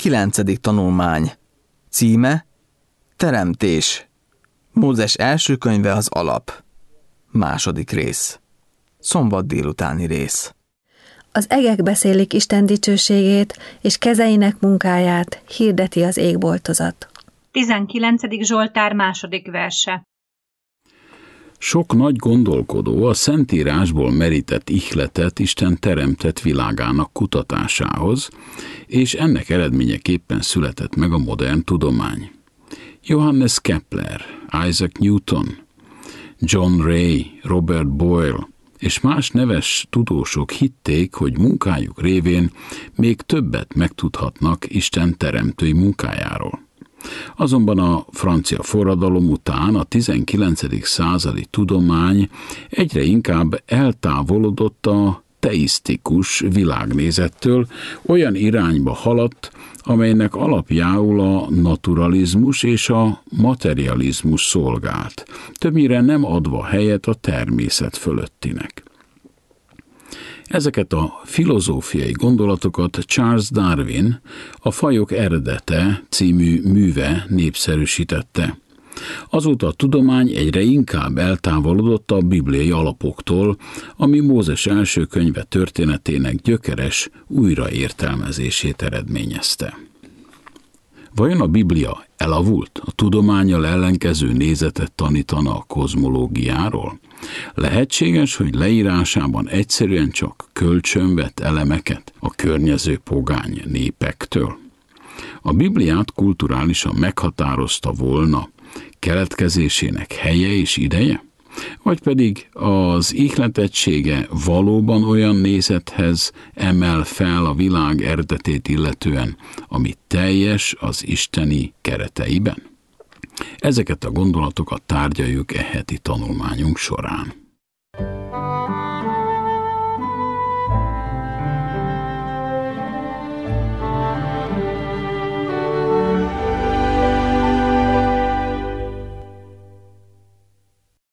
9. tanulmány. Címe: Teremtés. Mózes első könyve az alap. 2. rész. Szombat délutáni rész. Az egek beszélik Isten dicsőségét, és kezeinek munkáját hirdeti az égboltozat. 19. Zsoltár 2. verse. Sok nagy gondolkodó a Szentírásból merített ihletet Isten teremtett világának kutatásához, és ennek eredményeképpen született meg a modern tudomány. Johannes Kepler, Isaac Newton, John Ray, Robert Boyle és más neves tudósok hitték, hogy munkájuk révén még többet megtudhatnak Isten teremtői munkájáról. Azonban a francia forradalom után a 19. századi tudomány egyre inkább eltávolodott a teisztikus világnézettől, olyan irányba haladt, amelynek alapjául a naturalizmus és a materializmus szolgált, többnyire nem adva helyet a természet fölöttinek. Ezeket a filozófiai gondolatokat Charles Darwin a Fajok eredete című műve népszerűsítette. Azóta a tudomány egyre inkább eltávolodott a bibliai alapoktól, ami Mózes első könyve történetének gyökeres újraértelmezését eredményezte. Vajon a Biblia elavult? A tudománnyal ellenkező nézetet tanítana a kozmológiáról? Lehetséges, hogy leírásában egyszerűen csak kölcsönvett elemeket a környező pogány népektől? A Bibliát kulturálisan meghatározta volna keletkezésének helye és ideje? Vagy pedig az ihletettsége valóban olyan nézethez emel fel a világ eredetét illetően, ami teljes az isteni kereteiben? Ezeket a gondolatokat tárgyaljuk e heti tanulmányunk során.